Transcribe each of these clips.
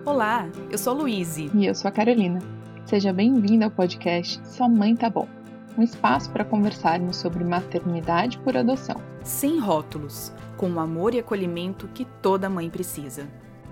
Olá, eu sou Luíse. E eu sou a Carolina. Seja bem-vinda ao podcast Sua Mãe Tá Bom, um espaço para conversarmos sobre maternidade por adoção. Sem rótulos, com o amor e acolhimento que toda mãe precisa.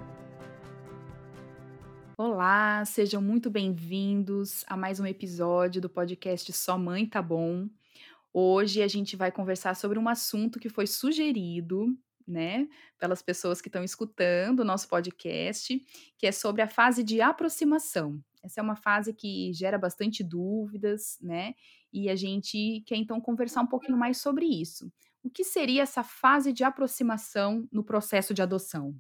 Olá, sejam muito bem-vindos a mais um episódio do podcast Sua Mãe Tá Bom. Hoje a gente vai conversar sobre um assunto que foi sugerido, né, pelas pessoas que estão escutando o nosso podcast, que é sobre a fase de aproximação. Essa é uma fase que gera bastante dúvidas, né? E a gente quer então conversar um pouquinho mais sobre isso. O que seria essa fase de aproximação no processo de adoção?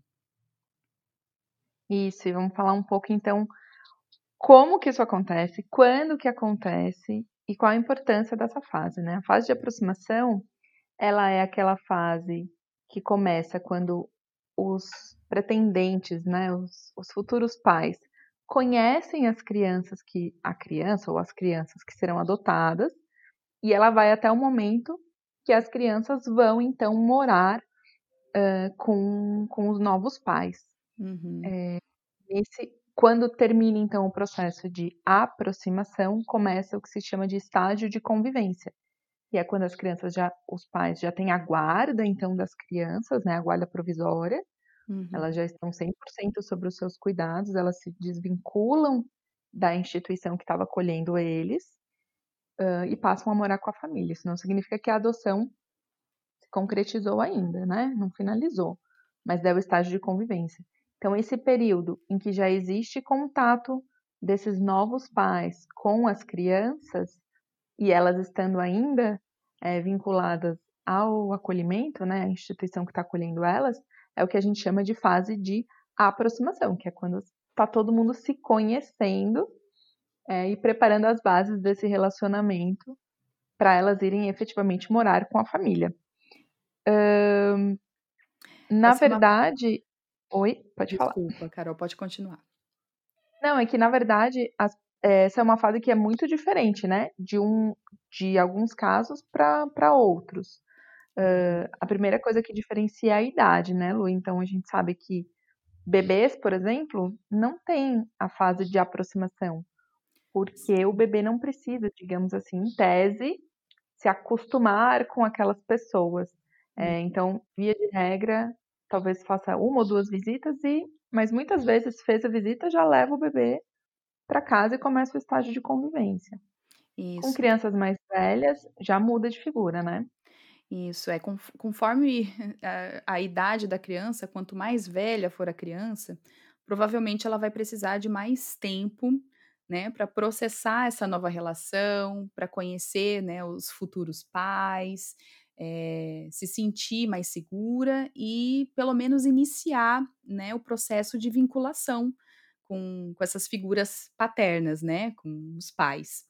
Isso, e vamos falar um pouco então como que isso acontece, quando que acontece e qual a importância dessa fase, né? A fase de aproximação, ela é aquela fase que começa quando os pretendentes, né, os futuros pais, conhecem a criança ou as crianças que serão adotadas, e ela vai até o momento que as crianças vão então morar com os novos pais. Uhum. Quando termina então o processo de aproximação, começa o que se chama de estágio de convivência, que é quando os pais já têm a guarda então das crianças, né, a guarda provisória, elas Uhum. já estão 100% sobre os seus cuidados, elas se desvinculam da instituição que estava acolhendo eles, e passam a morar com a família. Isso não significa que a adoção se concretizou ainda, né, não finalizou, mas é o estágio de convivência. Então esse período em que já existe contato desses novos pais com as crianças, e elas estando ainda, vinculadas ao acolhimento, né, a instituição que está acolhendo elas, é o que a gente chama de fase de aproximação, que é quando está todo mundo se conhecendo, e preparando as bases desse relacionamento para elas irem efetivamente morar com a família. Na Essa é uma. verdade. Oi, pode falar. Desculpa, Carol, pode continuar. Não, é que na verdade essa é uma fase que é muito diferente, né, de alguns casos para outros. A primeira coisa que diferencia é a idade, né, Lu? Então a gente sabe que bebês, por exemplo, não têm a fase de aproximação, porque o bebê não precisa, digamos assim, em tese, se acostumar com aquelas pessoas. Então, via de regra, talvez faça uma ou duas visitas, mas muitas vezes fez a visita, já leva o bebê para casa e começa o estágio de convivência. Com Isso. crianças mais velhas, já muda de figura, né? Isso, conforme a idade da criança, quanto mais velha for a criança, provavelmente ela vai precisar de mais tempo, né, para processar essa nova relação, para conhecer, né, os futuros pais, se sentir mais segura e pelo menos iniciar, né, o processo de vinculação com essas figuras paternas, né, com os pais.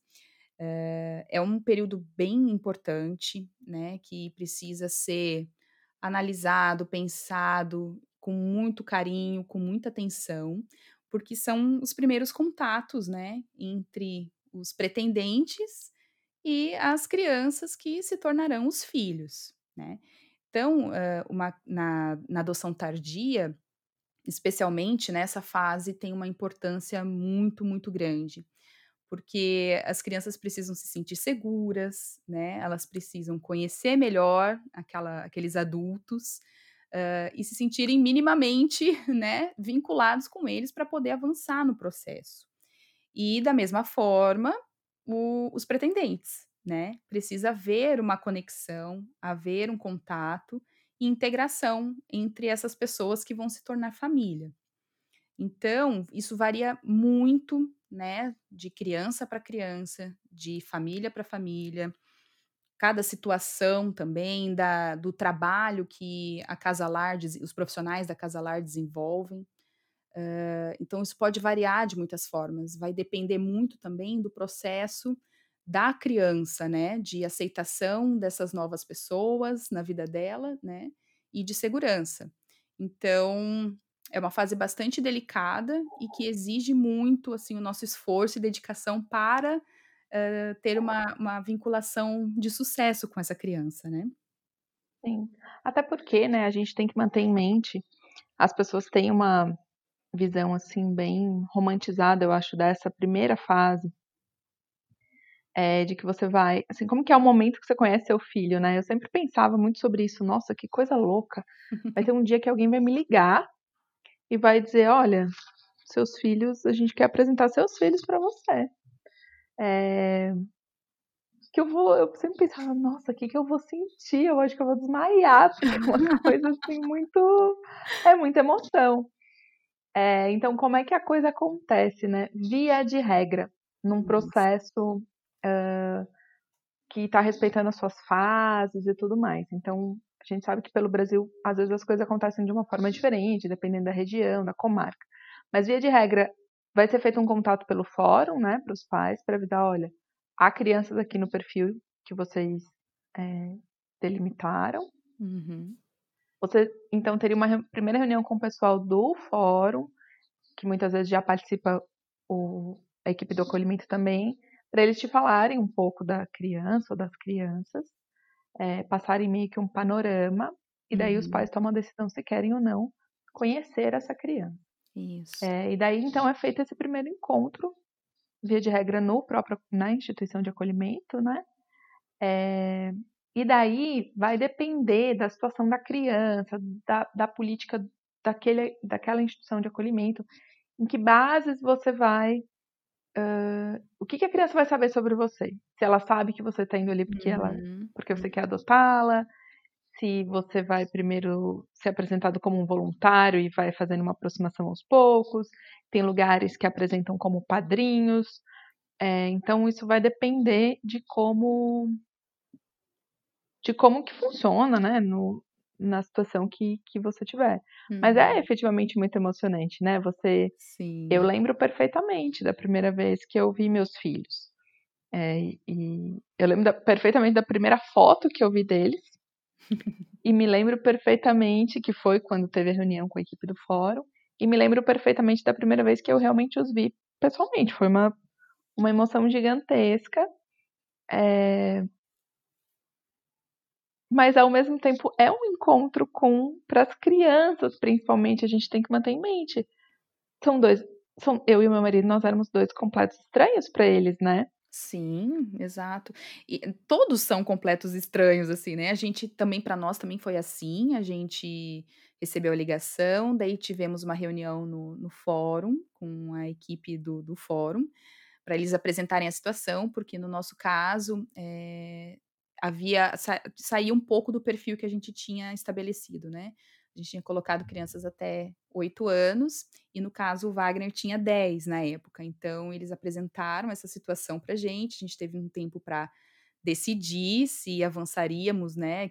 É um período bem importante, né, que precisa ser analisado, pensado com muito carinho, com muita atenção, porque são os primeiros contatos, né, entre os pretendentes e as crianças que se tornarão os filhos, né. Então, na adoção tardia, especialmente nessa fase, tem uma importância muito, muito grande, porque as crianças precisam se sentir seguras, né, elas precisam conhecer melhor aqueles adultos, e se sentirem minimamente, né, vinculados com eles para poder avançar no processo. E da mesma forma, os pretendentes, né, precisa haver uma conexão, haver um contato e integração entre essas pessoas que vão se tornar família. Então, isso varia muito, né, de criança para criança, de família para família, cada situação também do trabalho que a Casalar os profissionais da Casalar desenvolvem. Então isso pode variar de muitas formas, vai depender muito também do processo da criança, né, de aceitação dessas novas pessoas na vida dela, né, e de segurança. Então, é uma fase bastante delicada e que exige muito, assim, o nosso esforço e dedicação para, ter uma vinculação de sucesso com essa criança, né. Sim. Até porque, né, a gente tem que manter em mente, as pessoas têm uma visão, assim, bem romantizada, eu acho, dessa primeira fase, de que você vai assim, como que é o momento que você conhece seu filho, né. Eu sempre pensava muito sobre isso: "Nossa, que coisa louca, vai ter um dia que alguém vai me ligar e vai dizer: 'Olha, seus filhos a gente quer apresentar seus filhos pra você'". Eh, que eu sempre pensava: "Nossa, que eu vou sentir? Eu acho que eu vou desmaiar", porque é uma coisa, assim, é muita emoção. Então como é que a coisa acontece, né, via de regra, num Isso. processo, que está respeitando as suas fases e tudo mais. Então, a gente sabe que pelo Brasil, às vezes as coisas acontecem de uma forma diferente, dependendo da região, da comarca. Mas via de regra, vai ser feito um contato pelo fórum, né, para os pais, para avisar: "Olha, há crianças aqui no perfil que vocês, eh, delimitaram". Uhum. Você então teria uma primeira reunião com o pessoal do fórum, que muitas vezes já participa a equipe do acolhimento também, para eles te falarem um pouco da criança ou das crianças, passarem meio que um panorama, e daí os Uhum. pais tomam a decisão se querem ou não conhecer essa criança. Isso. E daí então é feito esse primeiro encontro, via de regra na instituição de acolhimento, né. Eh, e daí vai depender da situação da criança, da política daquela instituição de acolhimento, em que bases você vai o que a criança vai saber sobre você? Se ela sabe que você está indo ali Uhum. porque você Hum. quer adotá-la, se você vai primeiro ser apresentado como um voluntário e vai fazendo uma aproximação aos poucos, tem lugares que apresentam como padrinhos, então isso vai depender de como que funciona, né, na situação que você tiver. Mas é Uhum. efetivamente muito emocionante, né, eu Sim. lembro perfeitamente da primeira vez que eu vi meus filhos. E eu lembro perfeitamente da primeira foto que eu vi deles, e me lembro perfeitamente que foi quando teve a reunião com a equipe do fórum, e me lembro perfeitamente da primeira vez que eu realmente os vi pessoalmente, foi uma emoção gigantesca, eh, mas ao mesmo tempo é um encontro para as crianças, principalmente, a gente tem que manter em mente, são 2 são eu e o meu marido, nós éramos 2 completos estranhos para eles, né. Sim, exato. E todos são completos estranhos, assim, né, a gente também para nós também foi assim, a gente recebeu a ligação, daí tivemos uma reunião no fórum, com a equipe do fórum, para eles apresentarem a situação, porque no nosso caso, havia saía um pouco do perfil que a gente tinha estabelecido, né. A gente tinha colocado crianças até 8 anos, e no caso o Wagner tinha 10 na época, então eles apresentaram essa situação pra gente, a gente teve um tempo para decidir se avançaríamos, né,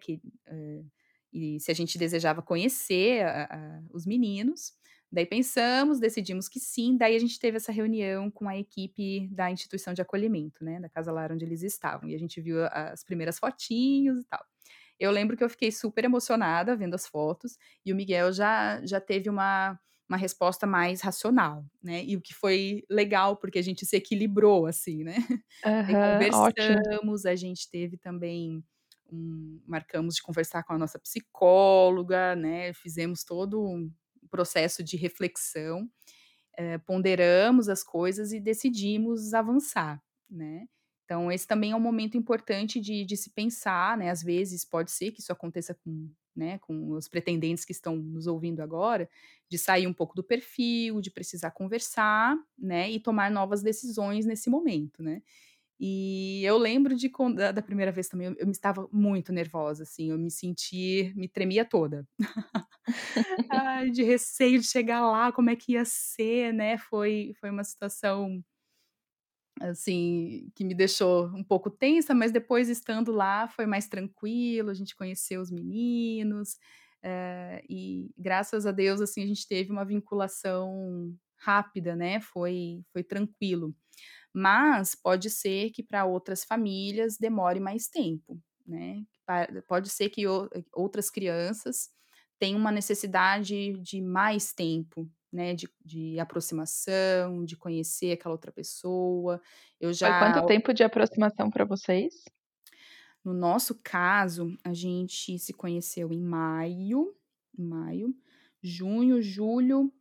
e se a gente desejava conhecer os meninos. Daí pensamos, decidimos que sim, daí a gente teve essa reunião com a equipe da instituição de acolhimento, né, da casa lar onde eles estavam, e a gente viu as primeiras fotinhos e tal. Eu lembro que eu fiquei super emocionada vendo as fotos, e o Miguel já teve uma resposta mais racional, né, e o que foi legal, porque a gente se equilibrou, assim, né. Aí Aham, ótimo. conversamos, a gente teve também marcamos de conversar com a nossa psicóloga, né, fizemos todo um processo de reflexão, ponderamos as coisas e decidimos avançar, né. Então esse também é um momento importante de se pensar, né, às vezes pode ser que isso aconteça com, né, com os pretendentes que estão nos ouvindo agora, de sair um pouco do perfil, de precisar conversar, né, e tomar novas decisões nesse momento, né. E eu lembro de da primeira vez também, eu me estava muito nervosa, assim, eu me tremia toda. Ai, de receio de chegar lá, como é que ia ser, né, foi uma situação, assim, que me deixou um pouco tensa, mas depois estando lá foi mais tranquilo, a gente conheceu os meninos, e graças a Deus, assim, a gente teve uma vinculação rápida, né, foi tranquilo. Mas pode ser que para outras famílias demore mais tempo, né. Pode ser que outras crianças tenham uma necessidade de mais tempo, né, de aproximação, de conhecer aquela outra pessoa. Eu Foi já quanto tempo de aproximação para vocês? No nosso caso, a gente se conheceu em maio, junho, julho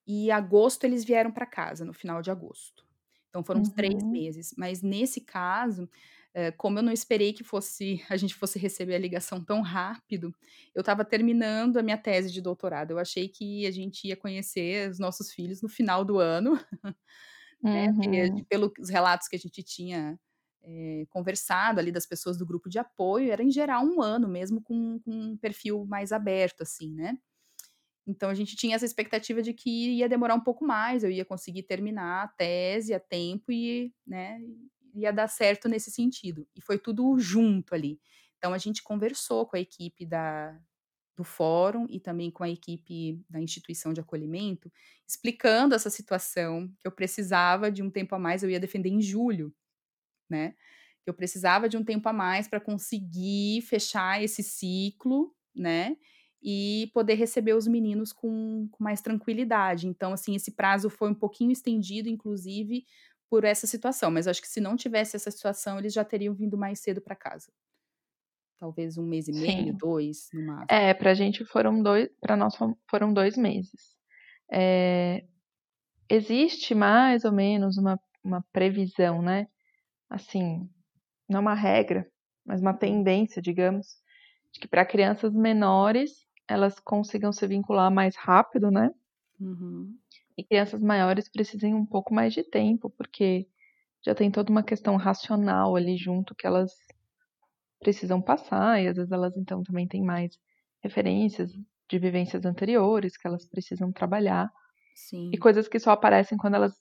e agosto eles vieram para casa, no final de agosto. Então foram uns 3 Uhum. meses, mas nesse caso, como eu não esperei que a gente fosse receber a ligação tão rápido, eu estava terminando a minha tese de doutorado, eu achei que a gente ia conhecer os nossos filhos no final do ano, né, porque Uhum. pelos relatos que a gente tinha, conversado ali das pessoas do grupo de apoio, era em geral 1 ano mesmo com um perfil mais aberto, assim, né. Então a gente tinha essa expectativa de que ia demorar um pouco mais, eu ia conseguir terminar a tese a tempo e, né, ia dar certo nesse sentido. E foi tudo junto ali. Então a gente conversou com a equipe do fórum e também com a equipe da instituição de acolhimento, explicando essa situação, que eu precisava de um tempo a mais, eu ia defender em julho, né, que eu precisava de um tempo a mais para conseguir fechar esse ciclo, né, e poder receber os meninos com mais tranquilidade. Então, assim, esse prazo foi um pouquinho estendido, inclusive, por essa situação, mas eu acho que se não tivesse essa situação, eles já teriam vindo mais cedo para casa. Talvez 1 mês e meio, Sim. 2 no máximo. É, pra gente pra nós foram 2 meses. Eh, Existe mais ou menos uma previsão, né, assim, não é uma regra, mas uma tendência, digamos, de que para crianças menores, elas consigam se vincular mais rápido, né, Uhum. e crianças maiores precisem um pouco mais de tempo, porque já tem toda uma questão racional ali junto que elas precisam passar, e às vezes elas então também têm mais referências de vivências anteriores que elas precisam trabalhar, e Sim. coisas que só aparecem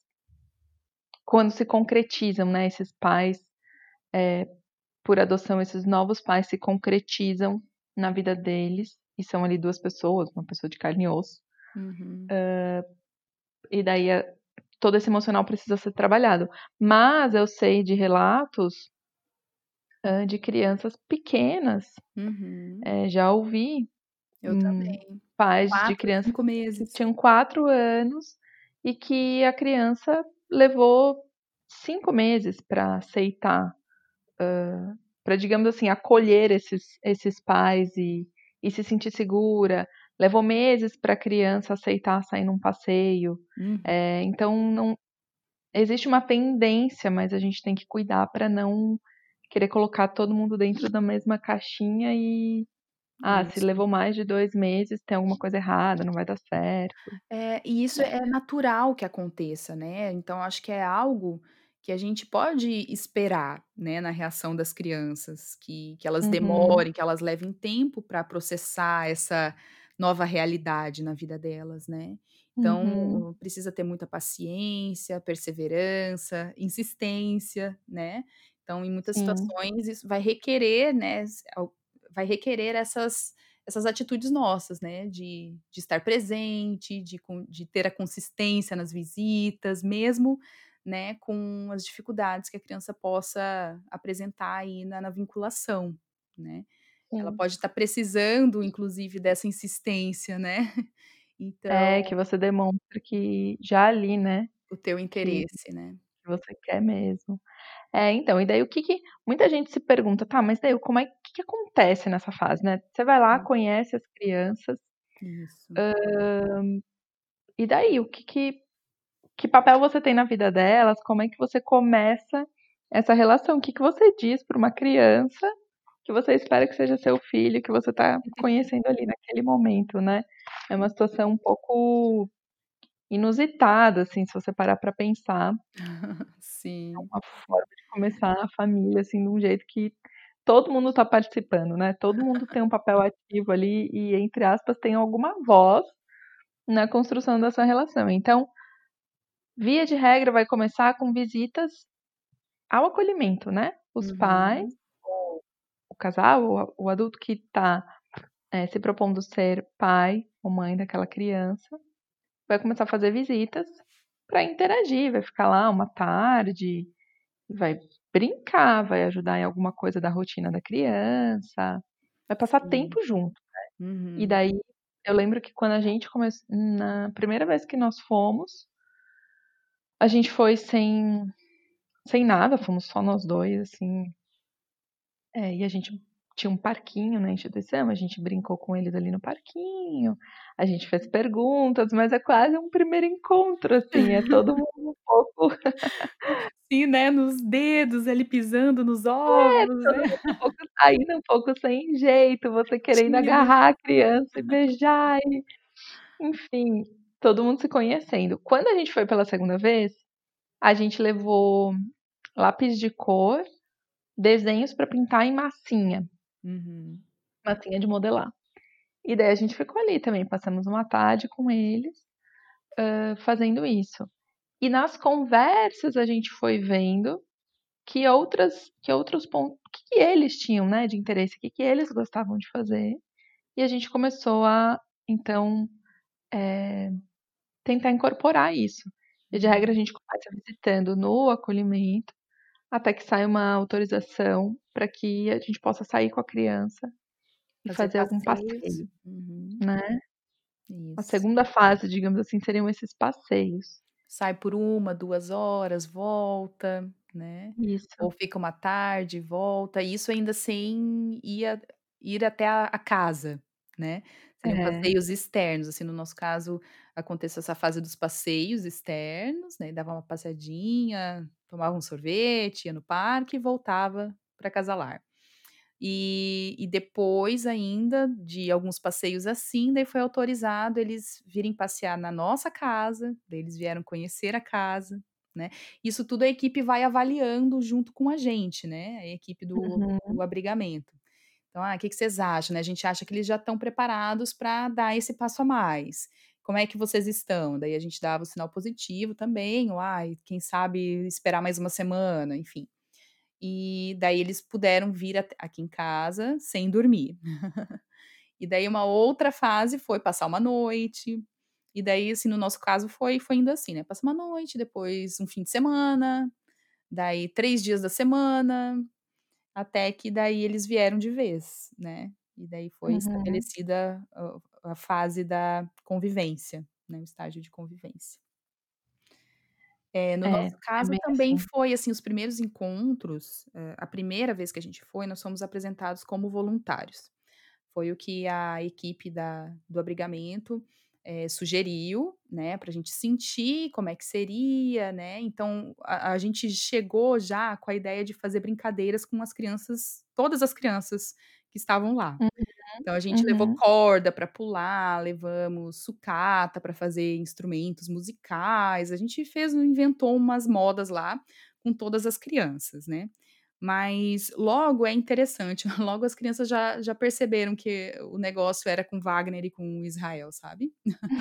quando se concretizam, né, esses pais, por adoção, esses novos pais se concretizam na vida deles, e são ali 2 pessoas, uma pessoa de carne e osso, Uhum. e daí todo esse emocional precisa ser trabalhado. Mas eu sei de relatos, de crianças pequenas, Uhum. já ouvi, Eu também. pais de 4, crianças 5 que meses. tinham 4 anos e que a criança levou 5 meses para aceitar, para, digamos assim, acolher esses pais e se sentir segura. Levou meses para a criança aceitar sair num passeio. Uhum. Então não existe uma tendência, mas a gente tem que cuidar para não querer colocar todo mundo dentro da mesma caixinha e, se Isso. levou mais de 2 meses, tem alguma coisa errada, não vai dar certo. E isso É. é natural que aconteça, né, então acho que é algo que a gente pode esperar, né, na reação das crianças, que elas Uhum, demorem, que elas levem tempo para processar essa nova realidade na vida delas, né. uhum, Então, precisa ter muita paciência, perseverança, insistência, né. Então, em muitas sim, situações isso vai requerer, né, vai requerer essas atitudes nossas, né, de estar presente, de ter a consistência nas visitas, mesmo, né, com as dificuldades que a criança possa apresentar aí na vinculação, né. Ela sim. pode estar precisando, inclusive, dessa insistência, né. É, Então, que você demonstra que já ali, né, o teu que interesse, né. você quer mesmo. É, então, e daí o que que muita gente se pergunta: "Tá, mas daí como é que acontece nessa fase, né?" Você vai lá, conhece as crianças, Isso. e daí que papel você tem na vida delas? Como é que você começa essa relação? O que que você diz para uma criança que você espera que seja seu filho, que você tá conhecendo ali naquele momento, né? É uma situação um pouco inusitada, assim, se você parar para pensar. É Sim, uma sim. forma de começar a família, assim, de um jeito que todo mundo tá participando, né, todo mundo tem um papel ativo ali e, entre aspas, tem alguma voz na construção dessa relação. Então, via de regra, vai começar com visitas ao acolhimento, né, os pais, Uhum. o casal, o adulto que tá, se propondo ser pai ou mãe daquela criança, vai começar a fazer visitas para interagir, vai ficar lá uma tarde, vai brincar, vai ajudar em alguma coisa da rotina da criança, vai passar Sim. tempo junto. E Uhum. daí, eu lembro que quando a gente na primeira vez que nós fomos, a gente foi sem nada, fomos só nós 2 assim, e a gente tinha um parquinho na instituição, a gente brincou com eles ali no parquinho, a gente fez perguntas, mas é quase um primeiro encontro, assim, é todo mundo um pouco Sim, né, nos dedos ali pisando nos ovos, todo né, mundo um pouco saindo, um pouco sem jeito, você querendo tímidos. agarrar a criança e beijar e enfim, todo mundo se conhecendo. Quando a gente foi pela segunda vez, a gente levou lápis de cor, desenhos para pintar em massinha, Uhum. massinha de modelar. E daí a gente ficou ali também, passamos uma tarde com eles, fazendo isso. E nas conversas a gente foi vendo que outros pontos, que eles tinham, né, de interesse, que eles gostavam de fazer. E a gente começou a, então, tentar incorporar isso. E de regra a Uhum. gente começa visitando no acolhimento, até que saia uma autorização para que a gente possa sair com a criança e Fazer fazer algum passeios. passeio, Uhum. né. A Isso. segunda fase, digamos assim, seriam esses passeios. Sai por 1, 2 horas, volta, né, Isso. ou fica uma tarde, volta, isso ainda sem ir até a casa, né. Seriam É. passeios externos, assim, no nosso caso, aconteceu essa fase dos passeios externos, né, dava uma passeadinha, tomava um sorvete, ia no parque e voltava para casa-lar. E depois ainda de alguns passeios assim, daí foi autorizado eles virem passear na nossa casa, daí eles vieram conhecer a casa, né. Isso tudo a equipe vai avaliando junto com a gente, né, a equipe do Uhum. abrigamento. Então: "Ah, que vocês acham?", né, a gente acha que eles já estão preparados para dar esse passo a mais. "Como é que vocês estão?", daí a gente dava o sinal positivo também, ou: "Ai, quem sabe esperar mais uma semana", enfim. E daí eles puderam vir aqui em casa sem dormir. E daí uma outra fase foi passar uma noite, e daí, assim, no nosso caso foi indo assim, né, passa uma noite, depois um fim de semana, daí 3 dias da semana, até que daí eles vieram de vez, né. E daí foi Uhum. estabelecida a fase da convivência, né, o estágio de convivência. No É, nosso é caso bem também assim. foi, assim, os primeiros encontros, a primeira vez que a gente foi, nós fomos apresentados como voluntários. Foi o que a equipe do abrigamento, sugeriu, né, para a gente sentir como é que seria, né, então a gente chegou já com a ideia de fazer brincadeiras com as crianças, todas as crianças que estavam lá. Uhum, Então a gente levou uhum. corda para pular, levamos sucata para fazer instrumentos musicais, a gente inventou umas modas lá com todas as crianças, né. Mas logo é interessante, logo as crianças já perceberam que o negócio era com Wagner e com Israel, sabe.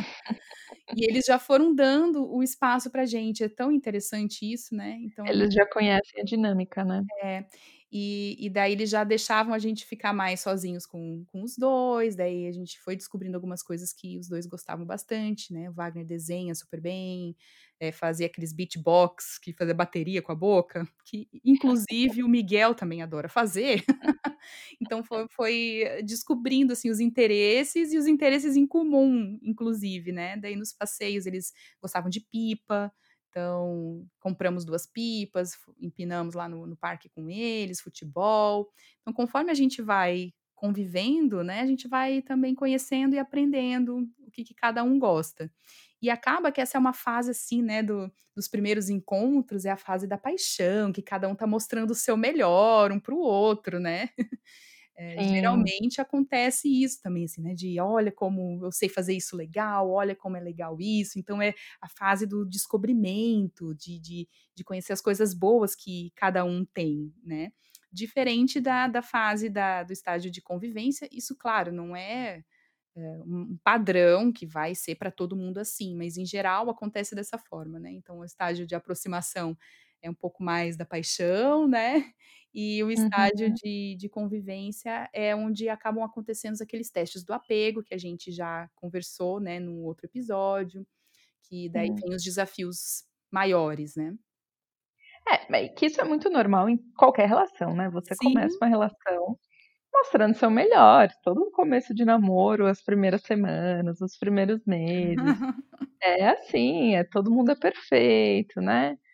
E eles já foram dando o espaço pra gente, é tão interessante isso, né, então Eles já conhecem a dinâmica, né. é, e daí eles já deixavam a gente ficar mais sozinhos com os 2, daí a gente foi descobrindo algumas coisas que os 2 gostavam bastante, né, o Wagner desenha super bem, fazia aqueles beatbox, que fazia bateria com a boca, que inclusive o Miguel também adora fazer, então foi descobrindo, assim, os interesses e os interesses em comum, inclusive, né, daí nos passeios eles gostavam de pipa, então, compramos 2 pipas, empinamos lá no parque com eles, futebol. Então, conforme a gente vai convivendo, né, a gente vai também conhecendo e aprendendo o que cada um gosta. E acaba que essa é uma fase, assim, né, dos primeiros encontros, é a fase da paixão, que cada um tá mostrando o seu melhor um para o outro, né. Sim, Geralmente acontece isso também, assim, né, de: "Olha como eu sei fazer isso legal, olha como é legal isso", então é a fase do descobrimento, de conhecer as coisas boas que cada um tem, né. Diferente da fase do estágio de convivência, isso claro, não é, um padrão que vai ser para todo mundo assim, mas em geral acontece dessa forma, né. Então o estágio de aproximação é um pouco mais da paixão, né, e o estágio uhum, de convivência é onde acabam acontecendo aqueles testes do apego que a gente já conversou, né, num outro episódio, que daí sim. vem os desafios maiores, né. É, mas que isso é muito normal em qualquer relação, né, você começa Sim. uma relação mostrando seu melhor, todo começo de namoro, as primeiras semanas, os primeiros meses, é assim, todo mundo é perfeito, né.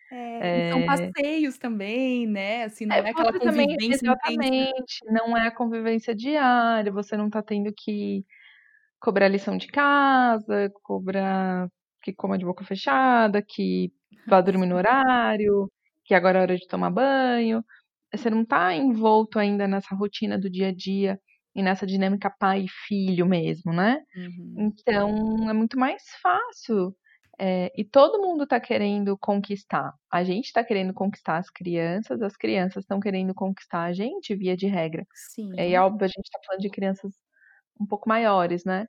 E são passeios também, né, assim, não é aquela Você também convivência intensa. exatamente, não é a convivência diária, você não tá tendo que cobrar lição de casa, cobrar que coma de boca fechada, que vá dormir no horário, que agora é hora de tomar banho. Você não tá envolto ainda nessa rotina do dia a dia e nessa dinâmica pai e filho mesmo, né. Uhum. Então é muito mais fácil, e todo mundo tá querendo conquistar. A gente tá querendo conquistar as crianças estão querendo conquistar a gente, via de regra. E é Sim. óbvio, a gente tá falando de crianças um pouco maiores, né.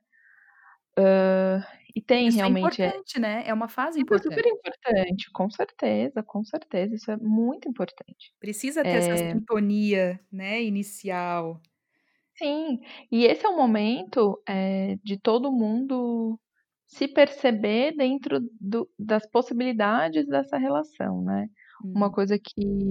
E tem Isso é realmente importante, né, é uma fase isso é super importante. importante, com certeza, isso é muito importante. Precisa ter essa sintonia, né, inicial. Sim, e esse é o momento, de todo mundo se perceber dentro das possibilidades dessa relação, né. Uma Uhum. coisa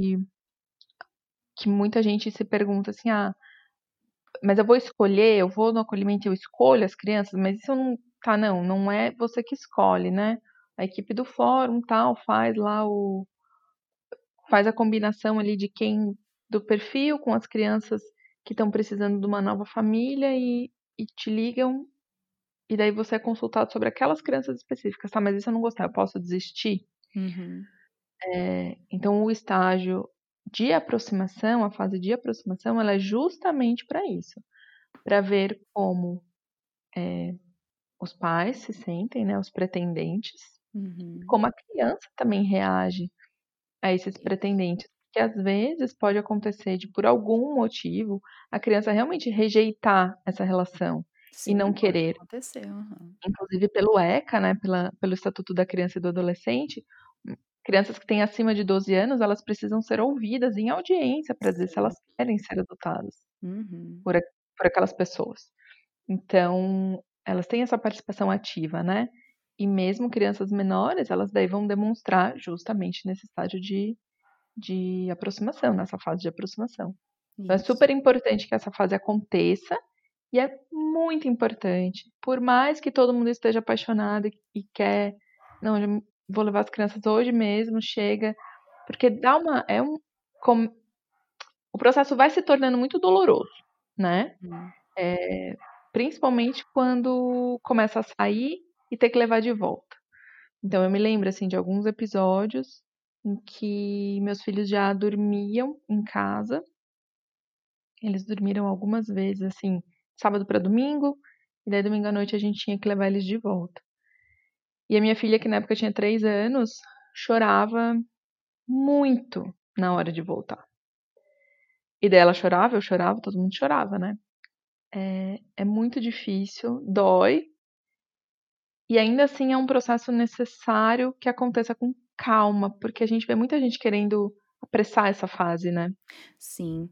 que muita gente se pergunta assim: "Ah, mas eu vou no acolhimento e eu escolho as crianças, mas isso não", tá, não é você que escolhe, né. A equipe do fórum, tal, faz a combinação ali de quem do perfil com as crianças que estão precisando de uma nova família e te ligam, e daí você é consultado sobre aquelas crianças específicas. "Tá, mas e se eu não gostar, eu posso desistir?". Uhum. Então o estágio de aproximação, a fase de aproximação, ela é justamente para isso, para ver como os pais se sentem, né, os pretendentes, Uhum. como a criança também reage a esses Isso. pretendentes, porque às vezes pode acontecer de, por algum motivo, a criança realmente rejeitar essa relação e não Sim, pode querer. acontecer. Aham. Inclusive pelo ECA, né, pelo Estatuto da Criança e do Adolescente, crianças que têm acima de 12 anos, elas precisam ser ouvidas em audiência para dizer se elas Sim. querem ser adotadas Uhum. por a por aquelas pessoas. Então, elas têm essa participação ativa, né. E mesmo crianças menores, elas daí vão demonstrar justamente nesse estágio de aproximação, nessa fase de aproximação. Então é Isso. super importante que essa fase aconteça, e é muito importante, por mais que todo mundo esteja apaixonado e quer: "Não, eu vou levar as crianças hoje mesmo, chega", porque dá uma é um com o processo vai se tornando muito doloroso, né, Uhum. principalmente quando começa a sair e ter que levar de volta. Então eu me lembro, assim, de alguns episódios em que meus filhos já dormiam em casa. Eles dormiram algumas vezes, assim, sábado para domingo, e daí domingo à noite a gente tinha que levar eles de volta. E a minha filha, que na época tinha 3 anos, chorava muito na hora de voltar. E daí ela chorava, eu chorava, todo mundo chorava, né. É muito difícil, dói, e ainda assim é um processo necessário que aconteça com calma, porque a gente vê muita gente querendo apressar essa fase, né. Sim,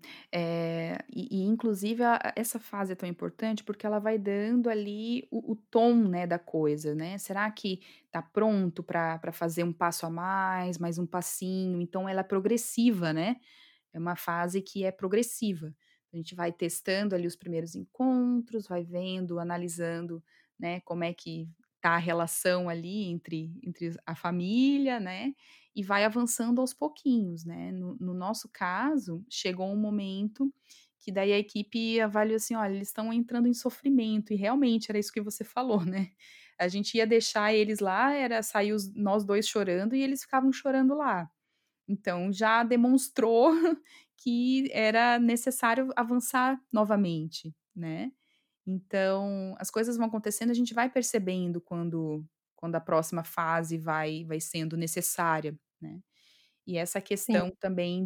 e inclusive essa fase é tão importante, porque ela vai dando ali o tom, né, da coisa, né. Será que tá pronto para fazer um passo a mais um passinho? Então ela é progressiva, né. É uma fase que é progressiva. A gente vai testando ali os primeiros encontros, vai vendo, analisando, né, como é que tá a relação ali entre a família, né, e vai avançando aos pouquinhos, né. No nosso caso, chegou um momento que daí a equipe avaliou assim: "Olha, eles estão entrando em sofrimento", e realmente era isso que você falou, né. A gente ia deixar eles lá, era sair nós 2 chorando e eles ficavam chorando lá. Então já demonstrou que era necessário avançar novamente, né. Então, as coisas vão acontecendo, a gente vai percebendo quando a próxima fase vai sendo necessária, né. E essa Sim, questão também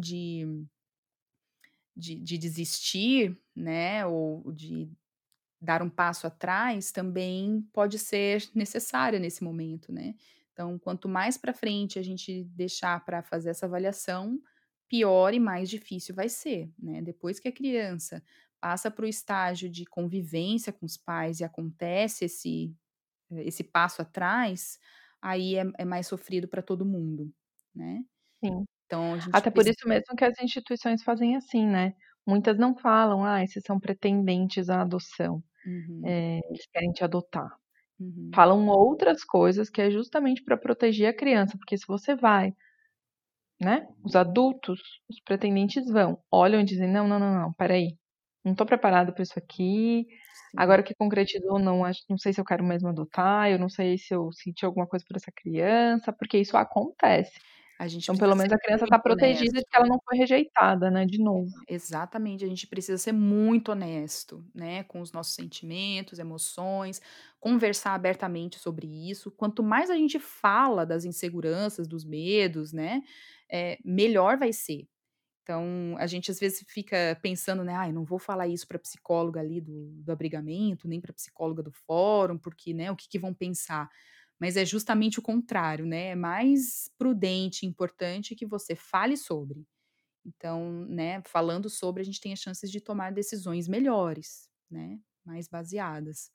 de desistir, né, ou de dar um passo atrás também pode ser necessária nesse momento, né. Então, quanto mais para frente a gente deixar para fazer essa avaliação, pior e mais difícil vai ser, né. Depois que a criança passa para o estágio de convivência com os pais e acontece esse passo atrás, aí é mais sofrido para todo mundo, né. sim. Então a gente Até por precisa. isso mesmo que as instituições fazem assim, né. Muitas não falam: "Ah, esses são pretendentes à adoção, Uhum, eles querem te adotar". uhum, Falam outras coisas que é justamente para proteger a criança, porque se você vai né? Os adultos, os pretendentes vão, olham e dizem, não, não, não, não, peraí, não tô preparado para isso aqui, Sim, agora que concretizou, não, não sei se eu quero mesmo adotar, eu não sei se eu senti alguma coisa por essa criança, porque isso acontece. a gente Então, pelo precisa ser menos a criança está muito protegida de honesto. que ela não foi rejeitada, né, de novo. Exatamente, a gente precisa ser muito honesto, né, com os nossos sentimentos, emoções, conversar abertamente sobre isso. Quanto mais a gente fala das inseguranças, dos medos, né, melhor vai ser. Então, a gente às vezes fica pensando, né: "Ai, não vou falar isso para psicóloga ali do abrigamento, nem para psicóloga do fórum, porque, né, o que que vão pensar?". Mas é justamente o contrário, né, é mais prudente e importante que você fale sobre. Então, né, falando sobre, a gente tem as chances de tomar decisões melhores, né, mais baseadas.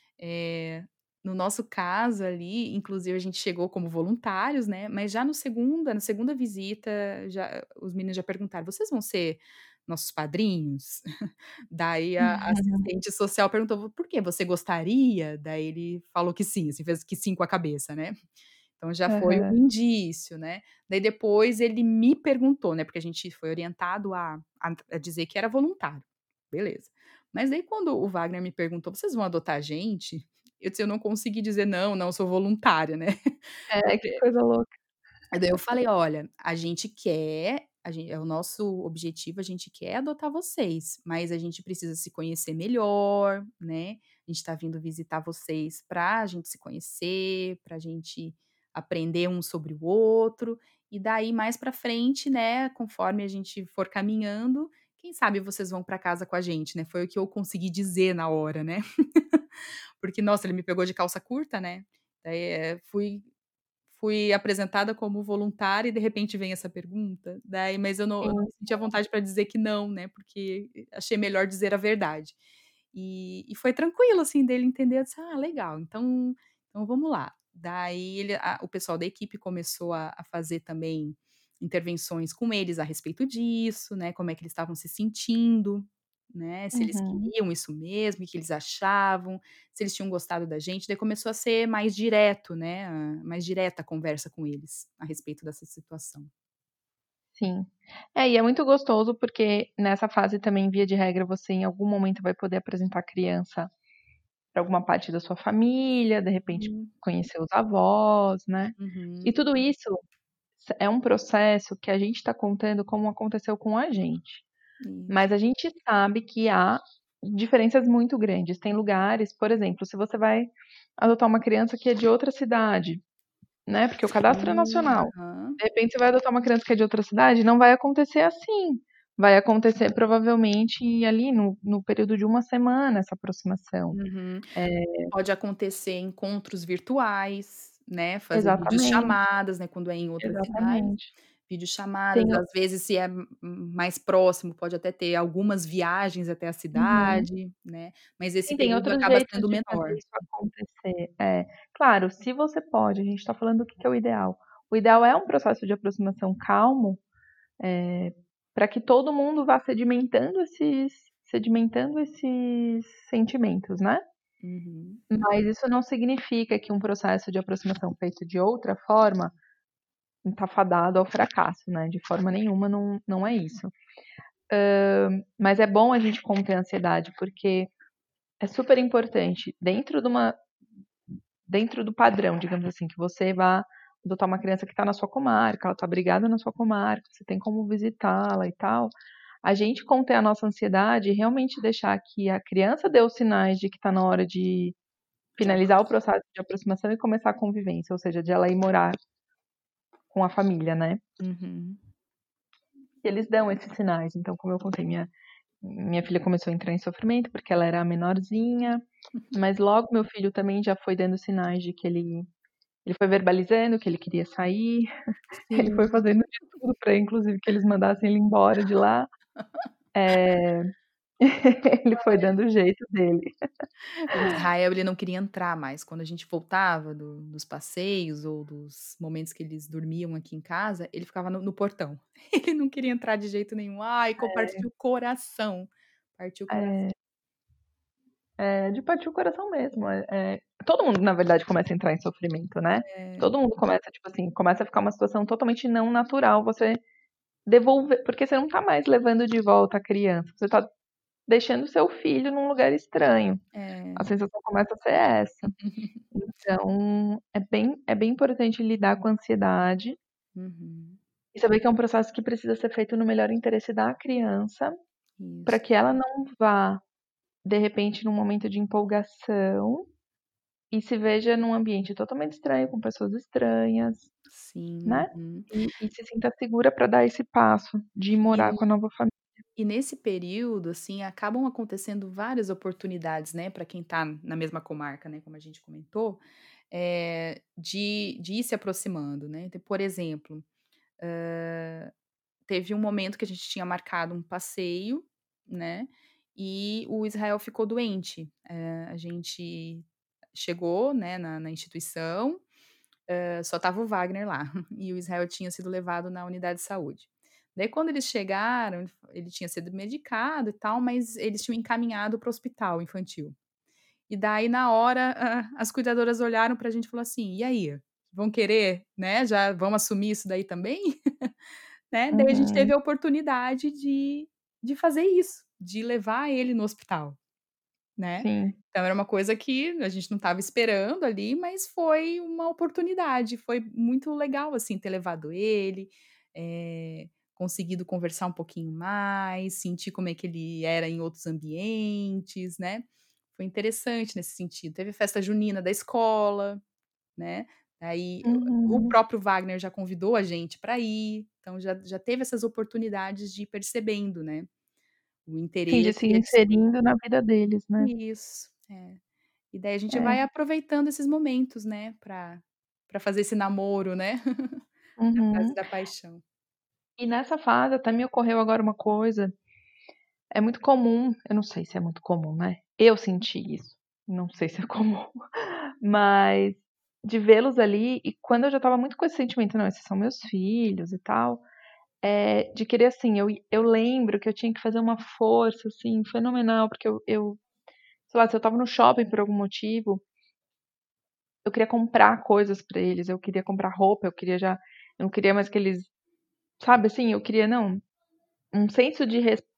No nosso caso ali, inclusive a gente chegou como voluntários, né, mas já no segunda na segunda visita, já os meninos já perguntaram: "Vocês vão ser nossos padrinhos?" Daí a assistente social perguntou: "Por quê? Você gostaria?" Daí ele falou que sim, assim, fez que sim com a cabeça, né. Então já foi um Aham. indício, né. Daí depois ele me perguntou, né, porque a gente foi orientado a dizer que era voluntário, beleza. Mas daí quando o Wagner me perguntou: "Vocês vão adotar a gente?" Eu disse: "Eu não consegui dizer: 'Não, não, eu sou voluntária', né". É, que coisa louca. Daí eu falei: "Olha, a gente quer, é o nosso objetivo, a gente quer adotar vocês, mas a gente precisa se conhecer melhor, né, a gente tá vindo visitar vocês pra gente se conhecer, pra gente aprender um sobre o outro, e daí mais pra frente, né, conforme a gente for caminhando, quem sabe vocês vão pra casa com a gente", né, foi o que eu consegui dizer na hora, né. Porque, nossa, ele me pegou de calça curta, né, daí, fui apresentada como voluntária e de repente vem essa pergunta, daí mas eu não Sim. me sentia à vontade para dizer que não, né, porque achei melhor dizer a verdade. E foi tranquilo, assim, dele entender, eu disse: "Ah, legal, então vamos lá". Daí o pessoal da equipe começou a fazer também intervenções com eles a respeito disso, né, como é que eles estavam se sentindo, né, se eles Uhum. queriam isso mesmo, o que eles achavam, se eles tinham gostado da gente, daí começou a ser mais direto, né, mais direta a conversa com eles a respeito dessa situação. Sim. É, e é muito gostoso porque nessa fase também, via de regra, você em algum momento vai poder apresentar a criança para alguma parte da sua família, de repente Hum, conhecer os avós, né. E uhum, tudo isso é um processo que a gente está contando como aconteceu com a gente, isso. mas a gente sabe que há diferenças muito grandes. Tem lugares, por exemplo, se você vai adotar uma criança que é de outra cidade, né, porque o cadastro é nacional. Aham, De repente você vai adotar uma criança que é de outra cidade, não vai acontecer assim. Vai acontecer provavelmente ali no período de uma semana essa aproximação. uhum. É, Pode acontecer encontros virtuais, né, fazer exatamente, videochamadas, né, quando é em outra cidade, exatamente. videochamadas, Tem o às vezes se é mais próximo, pode até ter algumas viagens até a Uhum. cidade, né, mas esse Sim, tem período outros acaba jeitos sendo de fazer menor. isso acontecer. É. Claro, se você pode, a gente está falando o que que é o ideal. O ideal é um processo de aproximação calmo, para que todo mundo vá sedimentando esses sentimentos, né. Uhum, Mas isso não significa que um processo de aproximação feito de outra forma está fadado ao fracasso, né, de forma nenhuma, não é isso. Mas é bom a gente conter a ansiedade, porque é super importante dentro do padrão, digamos assim, que você vá adotar uma criança que está na sua comarca, ela está abrigada na sua comarca, você tem como visitá-la e tal. A gente conter a nossa ansiedade e realmente deixar que a criança dê os sinais de que está na hora de de finalizar o aproximar. processo de aproximação e começar a convivência, ou seja, de ela ir morar com a família, né. Uhum. E eles dão esses sinais. Então, como eu contei, minha filha começou a entrar em sofrimento porque ela era a menorzinha, mas logo meu filho também já foi dando sinais de que ele foi verbalizando que ele queria sair, ele foi Sim. fazendo de tudo para inclusive que eles mandassem ele embora de lá. Ele foi dando o jeito dele. O Israel, ele não queria entrar mais, quando a gente voltava dos passeios ou dos momentos que eles dormiam aqui em casa, ele ficava no portão. Ele não queria entrar de jeito nenhum. Ai, compartiu o coração, partiu o coração. É, de partir o coração mesmo. Todo mundo, na verdade, começa a entrar em sofrimento, né? É, Todo mundo começa, tipo assim, começa a ficar uma situação totalmente não natural. Você devolver, porque você não tá mais levando de volta a criança, você tá deixando seu filho num lugar estranho. é. A sensação começa a ser essa. Então, é bem importante lidar com a ansiedade Uhum. e saber que é um processo que precisa ser feito no melhor interesse da criança, para Isso. que ela não vá, de repente, num momento de empolgação e se veja num ambiente totalmente estranho, com pessoas estranhas, Sim. né? Uhum. E se sinta segura para dar esse passo de morar E com a nova família. E nesse período, assim, acabam acontecendo várias oportunidades, né, para quem está na mesma comarca, né, como a gente comentou, de ir se aproximando, né. Então, por exemplo, teve um momento que a gente tinha marcado um passeio, né, e o Israel ficou doente. A gente chegou, né, na instituição, só estava o Wagner lá, e o Israel tinha sido levado na unidade de saúde. Daí quando eles chegaram, ele tinha sido medicado e tal, mas eles tinham encaminhado para o hospital infantil. E daí na hora, as cuidadoras olharam pra gente e falou assim: "E aí, vão querer, né, já vão assumir isso daí também?", né, daí a gente teve Uhum. a oportunidade de fazer isso, de levar ele no hospital. Né. Sim. Então era uma coisa que a gente não estava esperando ali, mas foi uma oportunidade, foi muito legal, assim, ter levado ele, conseguido conversar um pouquinho mais, sentir como é que ele era em outros ambientes, né. Foi interessante nesse sentido. Teve festa junina da escola, né, aí o Uhum. próprio Wagner já convidou a gente para ir, então já teve essas oportunidades de ir percebendo, né, o Sim, de se interesse e a inserindo na vida deles, né. isso, é. E daí a gente É. vai aproveitando esses momentos, né, pra fazer esse namoro, né, na fase Uhum. da paixão. E nessa fase até me ocorreu agora uma coisa, é muito comum, eu não sei se é muito comum, né, eu senti isso, não sei se é comum, mas de vê-los ali e quando eu já estava muito com esse sentimento: "Não, esses são meus filhos e tal", de querer assim, eu lembro que eu tinha que fazer uma força, assim, fenomenal, porque eu sei lá, se eu estava no shopping por algum motivo, eu queria comprar coisas pra eles, eu queria comprar roupa, eu não queria mais que eles, sabe, assim, eu queria não, um senso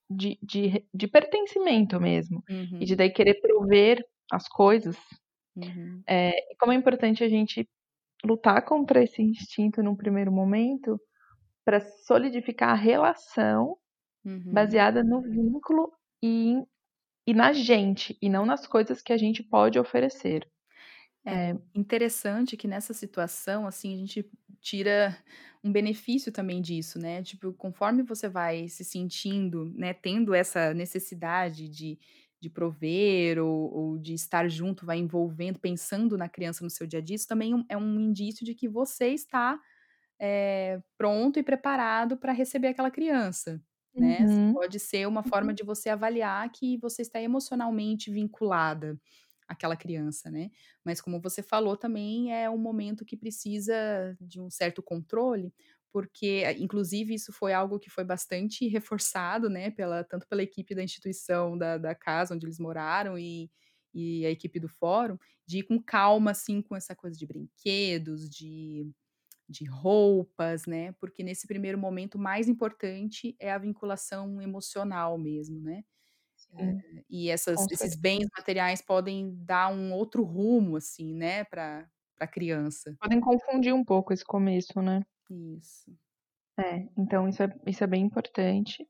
de pertencimento mesmo, e de Uhum, daí querer prover as coisas, uhum, e como é importante a gente lutar contra esse instinto num primeiro momento, para solidificar a relação uhum. baseada no vínculo e e na gente, e não nas coisas que a gente pode oferecer. É, interessante que nessa situação, assim, a gente tira um benefício também disso, né, tipo, conforme você vai se sentindo, né, tendo essa necessidade de prover ou de estar junto, vai envolvendo, pensando na criança no seu dia a dia, isso também é um indício de que você está pronto e preparado para receber aquela criança, né. Uhum, Pode ser uma forma uhum. de você avaliar que você está emocionalmente vinculada àquela criança, né. Mas como você falou também é um momento que precisa de um certo controle, porque inclusive isso foi algo que foi bastante reforçado, né, tanto pela equipe da instituição da casa onde eles moraram e a equipe do fórum, de ir com calma, assim, com essa coisa de brinquedos, de roupas, né, porque nesse primeiro momento o mais importante é a vinculação emocional mesmo, né. Sim, E com esses certeza. bens materiais podem dar um outro rumo, assim, né, pra criança. Podem confundir um pouco esse começo, né. Isso. Então isso é bem importante.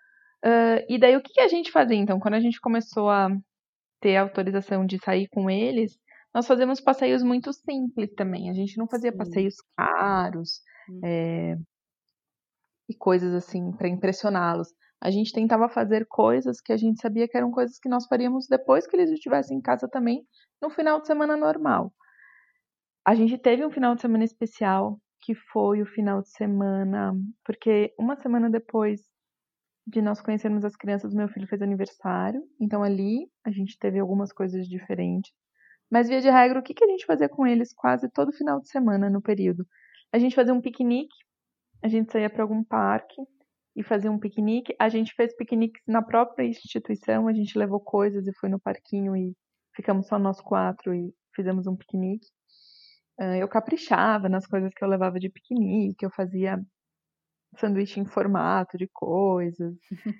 E daí o que que a gente fazia então, quando a gente começou a ter autorização de sair com eles, nós fazíamos passeios muito simples também, a gente não fazia Sim. passeios caros, Hum. eh, e coisas assim para impressioná-los. A gente tentava fazer coisas que a gente sabia que eram coisas que nós faríamos depois que eles estivessem em casa também, no final de semana normal. A gente teve um final de semana especial, que foi o final de semana porque uma semana depois de nós conhecermos as crianças, meu filho fez aniversário, então ali a gente teve algumas coisas diferentes. Mas via de regra, o que que a gente fazia com eles quase todo final de semana no período? A gente fazia um piquenique, a gente saía para algum parque, e fazia um piquenique. A gente fez piqueniques na própria instituição, a gente levou coisas e foi no parquinho e ficamos só nós 4 e fizemos um piquenique. Eu caprichava nas coisas que eu levava de piquenique, eu fazia sanduíche em formato de coisas,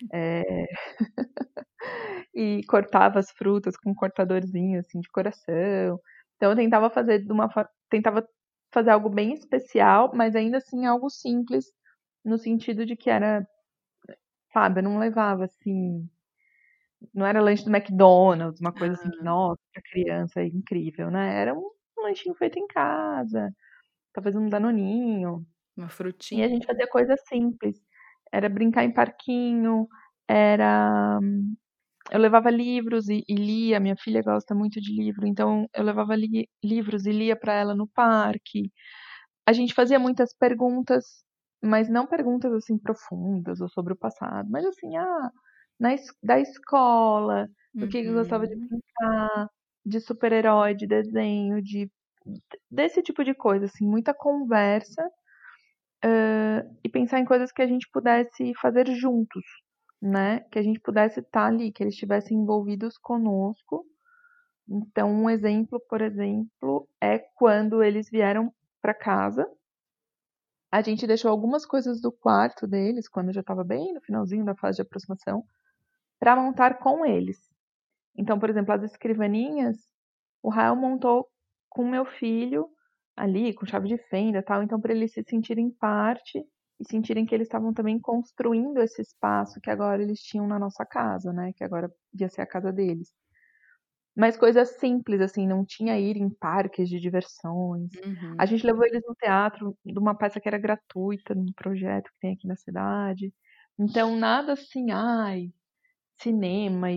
e cortava as frutas com um cortadorzinho, assim, de coração. Então eu tentava fazer algo bem especial, mas ainda assim algo simples, no sentido de que era, sabe, eu não levava assim, não era lanche do McDonald's, uma coisa assim que, Ah, nossa, pra criança é incrível, né? Era um lanchinho feito em casa, talvez um danoninho. uma E frutinha. a gente fazia coisas simples. Era brincar em parquinho, era eu levava livros e lia. Minha filha gosta muito de livro, então eu levava livros e lia para ela no parque. A gente fazia muitas perguntas, mas não perguntas assim profundas ou sobre o passado, mas assim, da escola, do que eu gostava de Uhum, brincar, de super-herói, de desenho, desse tipo de coisa, assim, muita conversa, e pensar em coisas que a gente pudesse fazer juntos, né? Que a gente pudesse estar ali, que eles estivessem envolvidos conosco. Então, um exemplo, por exemplo, é quando eles vieram para casa. A gente deixou algumas coisas do quarto deles, quando já estava bem no finalzinho da fase de aproximação, para montar com eles. Então, por exemplo, as escrivaninhas, o Rael montou com meu filho ali, com chave de fenda e tal. Então, para eles se sentirem parte e sentirem que eles estavam também construindo esse espaço que agora eles tinham na nossa casa, né? Que agora ia ser a casa deles. Mas coisas simples, assim, não tinha ir em parques de diversões. A uhum. gente levou eles no teatro de uma peça que era gratuita, num projeto que tem aqui na cidade. Então, nada assim, ai, cinema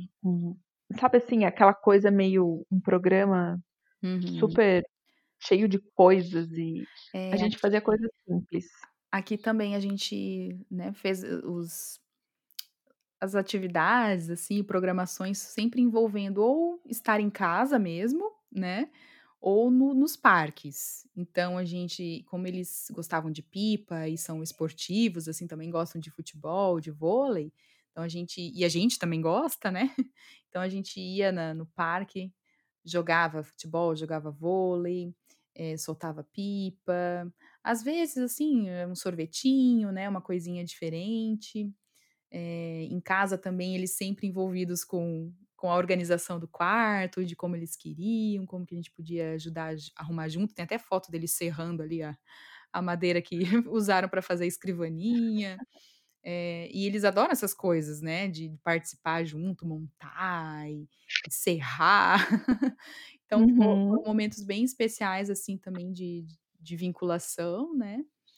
sabe assim, aquela coisa meio um programa Uhum. super cheio de coisas e a É, gente fazia coisas simples. aqui também a gente, né, fez os as atividades, assim, programações sempre envolvendo ou estar em casa mesmo, né, ou nos parques. Então a gente, como eles gostavam de pipa e são esportivos, assim, também gostam de futebol, de vôlei, então a gente também gosta, né, então a gente ia no parque, jogava futebol, jogava vôlei, soltava pipa, às vezes, assim, um sorvetinho, né, uma coisinha diferente. Em casa também eles sempre envolvidos com a organização do quarto, de como eles queriam, como que a gente podia ajudar a arrumar junto, tem até foto deles serrando ali a madeira que usaram para fazer a escrivaninha, e eles adoram essas coisas, né, de participar junto, montar e serrar. Então foram Uhum. momentos bem especiais, assim, também de vinculação, né.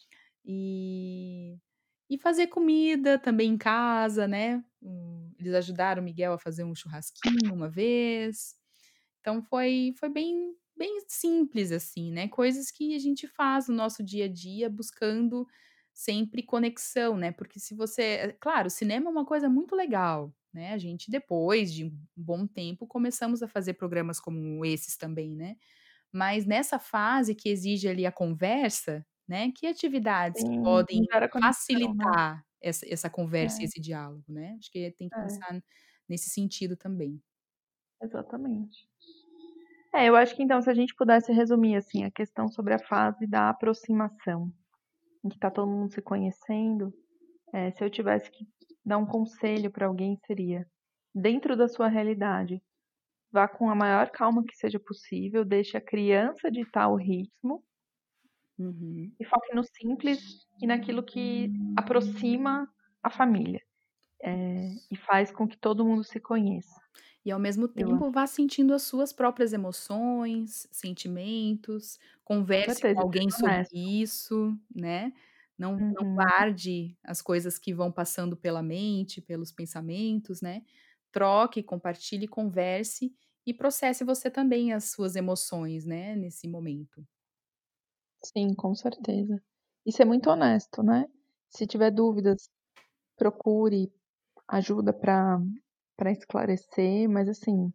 E e fazer comida também em casa, né, eles ajudaram o Miguel a fazer um churrasquinho uma vez, então foi bem simples, assim, né, coisas que a gente faz no nosso dia a dia buscando sempre conexão, né, porque se você claro, o cinema é uma coisa muito legal, né, a gente depois de um bom tempo começamos a fazer programas como esses também, né. Mas nessa fase que exige ali a conversa, né, que atividades que Sim, podem não gera conexão, né. facilitar essa conversa e É, esse diálogo, né. Acho que tem que é, pensar nesse sentido também. exatamente. Eu acho que então se a gente pudesse resumir, assim, a questão sobre a fase da aproximação, em que tá todo mundo se conhecendo, se eu tivesse que dar um conselho para alguém seria: dentro da sua realidade, vá com a maior calma que seja possível, deixe a criança ditar o ritmo Uhum. e foque no simples e naquilo que aproxima a família, e faz com que todo mundo se conheça. E ao mesmo Eu acho, tempo vá sentindo as suas próprias emoções, sentimentos, com converse com certeza, e alguém seja sobre honesto. isso, né, não Uhum. guarde as coisas que vão passando pela mente, pelos pensamentos, né, troque, compartilhe, converse e processe você também as suas emoções, né, nesse momento. Sim, com certeza. E ser muito honesto, né. Se tiver dúvidas, procure ajuda para esclarecer, mas assim,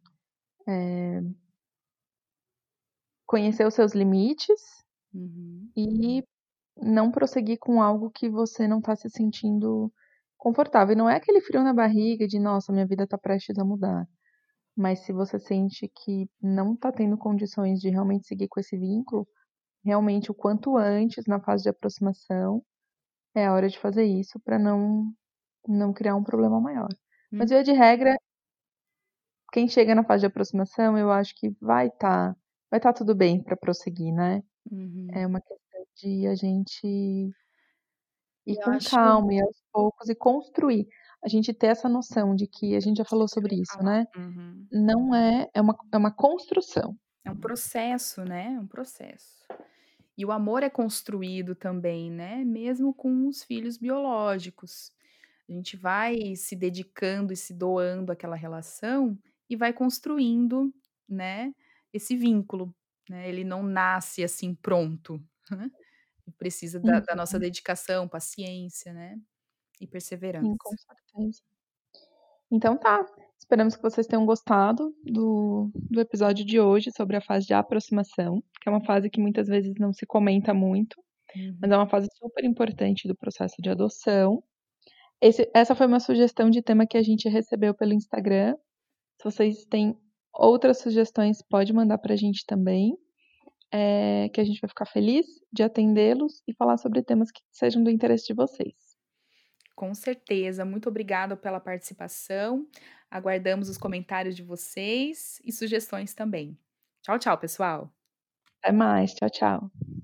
conhecer os seus limites Uhum. e não prosseguir com algo que você não está se sentindo. confortável. E não é aquele frio na barriga de: "Nossa, minha vida tá prestes a mudar". Mas se você sente que não tá tendo condições de realmente seguir com esse vínculo, realmente o quanto antes, na fase de aproximação, é a hora de fazer isso para não criar um problema maior. Mas Hum, via de regra, quem chega na fase de aproximação, eu acho que vai tá tudo bem para prosseguir, né. uhum. É uma questão de a gente ir E eu com acho calma, ir aos poucos e construir. A gente ter essa noção de que a gente já falou isso que eu sobre ia isso, falar. né, Uhum. não é uma construção. É um processo, né, é um processo. E o amor é construído também, né, mesmo com os filhos biológicos. A gente vai se dedicando e se doando àquela relação e vai construindo, né, esse vínculo, né, ele não nasce assim pronto, né, precisa da Uhum. nossa dedicação, paciência, né, e Sim, com perseverança. certeza. Então tá, esperamos que vocês tenham gostado do episódio de hoje sobre a fase de aproximação, que é uma fase que muitas vezes não se comenta muito, mas Uhum. é uma fase super importante do processo de adoção. Essa foi uma sugestão de tema que a gente recebeu pelo Instagram. Se vocês têm outras sugestões, pode mandar pra gente também, que a gente vai ficar feliz de atendê-los e falar sobre temas que sejam do interesse de vocês. Com certeza, muito obrigada pela participação. Aguardamos os comentários de vocês e sugestões também. Tchau, tchau, pessoal. Até mais, tchau, tchau.